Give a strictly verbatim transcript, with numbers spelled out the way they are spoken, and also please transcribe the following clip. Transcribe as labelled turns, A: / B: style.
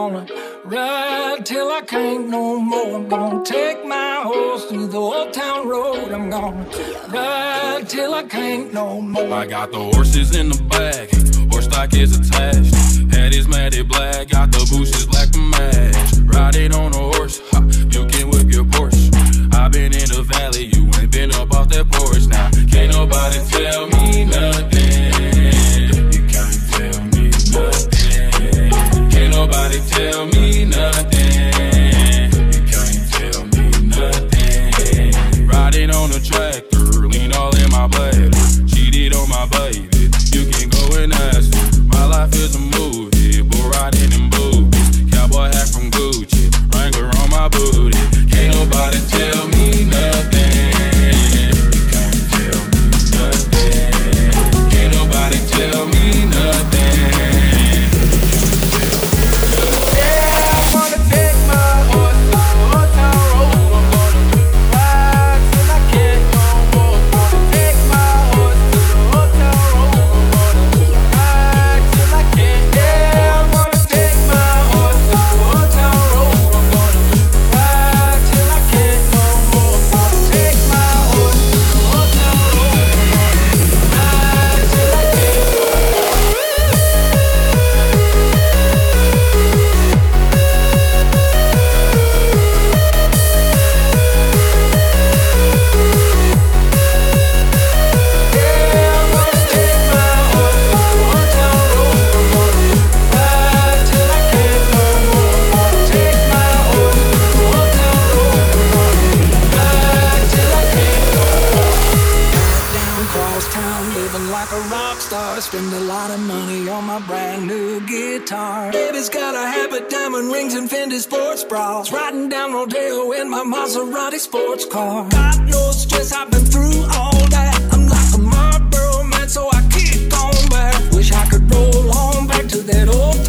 A: gonna ride till I can't no more. I'm gonna take my horse through the old town road. I'm gonna ride till I can't no more.
B: I got the horses in the back, horse stock is attached. Head is matted black, got the bushes black to match. Riding on a horse, ha, you can whip your Porsche. I been in the valley, you ain't been up off that porch. Now, can't nobody tell me nothing. You can't tell me nothing. Can't nobody tell me nothing. You can't tell me nothing. Riding on the tractor, lean all in my bladder. Cheated on my baby, you can go and ask her. My life is a movie, bull riding in boobies. Cowboy hat from Gucci, Wrangler on my booty. Can't nobody tell me nothing. You can't tell me nothing. Can't nobody tell me nothing.
A: Yeah, I'm gonna take my horse to the old town road. I'm gonna ride till I can't no more. I'm gonna take my horse to the old town road. I'm gonna ride till I can't. Yeah, I'm gonna take my horse to the old town road. I'm gonna ride till I can't no more. I'm gonna take my horse to the old town road. I'm gonna ride till I can't no more. Spend a lot of money on my brand new guitar. Baby's got a habit, diamond rings and Fendi sports bras. Riding down Rodeo in my Maserati sports car. God knows stress, I've been through all that. I'm like a Marlboro man, so I kick on back. Wish I could roll on back to that old